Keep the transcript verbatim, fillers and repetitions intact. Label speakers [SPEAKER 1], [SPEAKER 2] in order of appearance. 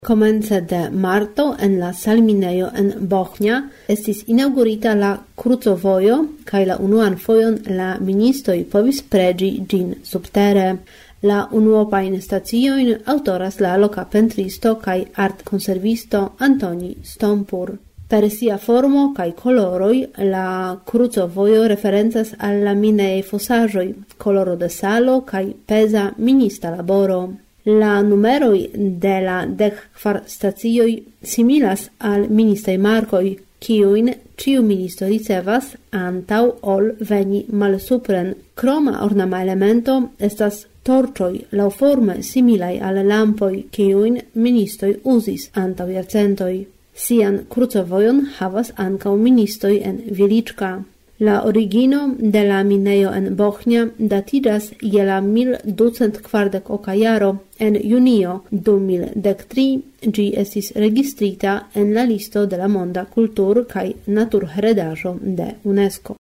[SPEAKER 1] Komence de marto en la Salminejo en Bohnia estis inaugurita la krucovojo kaj la unuan fojon la ministoj povis preĝi ĝin subtere. La unuopajn staciojn aŭtoras la loka pentristo kaj artkonservisto Antoni Stompur. Per sia formo kaj koloroj la krucovojo referencas al la mineaj fosaĵoj, koloro de salo kaj peza minista laboro. La numeroj de la dek kvar stacioj similas al ministaj markoj, kiujn ĉiu ministo ricevas antaŭ ol veni malsupren. Kroma ornama elemento estas torĉoj laŭforme similaj al lampoj, kiujn ministoj uzis antaŭ jarcentoj. Sian krucovojon havas ankaŭ ministoj en Wieliczka. La origino de la minejo en Bohnia datiĝas je la mil ducent kvardek oka jaro. En junio du mil dek tri ĝi estis registrita en la listo de la monda kultur- kaj naturheredaĵo de UNESCO.